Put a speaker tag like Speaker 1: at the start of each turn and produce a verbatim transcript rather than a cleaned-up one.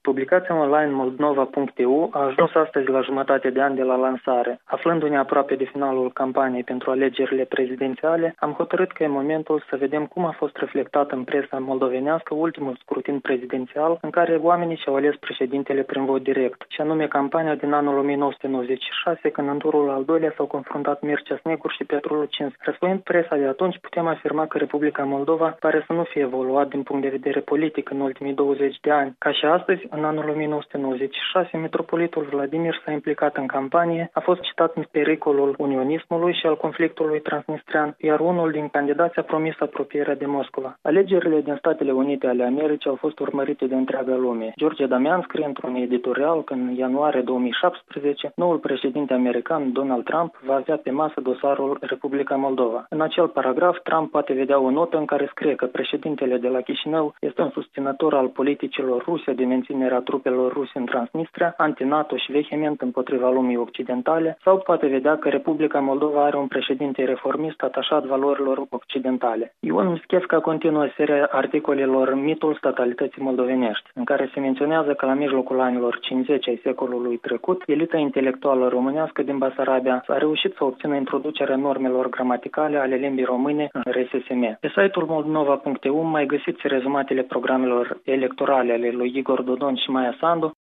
Speaker 1: Publicația online moldova punct e u a ajuns astăzi la jumătate de an de la lansare. Aflându-ne aproape de finalul campaniei pentru alegerile prezidențiale, am hotărât că e momentul să vedem cum a fost reflectat în presa moldovenească ultimul scrutin prezidențial în care oamenii și-au ales președintele prin vot direct, și anume campania din anul o mie nouă sute nouăzeci și șase, când în turul al doilea s-au confruntat Mircea Snegur și Petru Lucins. Răspunzând presa de atunci, putem afirma că Republica Moldova pare să nu fie evoluat din punct de vedere politic în ultimii douăzeci de ani. Ca și astăzi, în anul o mie nouă sute nouăzeci și șase, mitropolitul Vladimir s-a implicat în campanie, a fost citat în pericolul unionismului și al conflictului transnistrian, iar unul din candidați a promis apropierea de Moscova. Alegerile din Statele Unite ale Americii au fost urmărite de întreaga lume. George Damian scrie într-un editorial că în ianuarie două mii șaptesprezece, noul președinte american, Donald Trump, va avea pe masă dosarul Republica Moldova. În acel paragraf, Trump poate vedea o notă în care scrie că președintele de la Chișinău este un susținător al politicilor ruse de menținerea trupelor ruse în Transnistria, anti-NATO și vehement împotriva lumii occidentale, sau poate vedea că Republica Moldova are un președinte reformist atașat valorilor occidentale. Ion Mischevca continuă seria articolelor Mitul statalității moldovenești, în care se menționează că la mijlocul anilor cincizeci ai secolului trecut, elita intelectuală românească din Basarabia a reușit să obțină introducerea normelor gramaticale ale limbii române în R S S M. Pe site-ul moldova punct e u mai găsiți rezumatele programelor electorale ale lui Igor Dodon și Maia Sandu,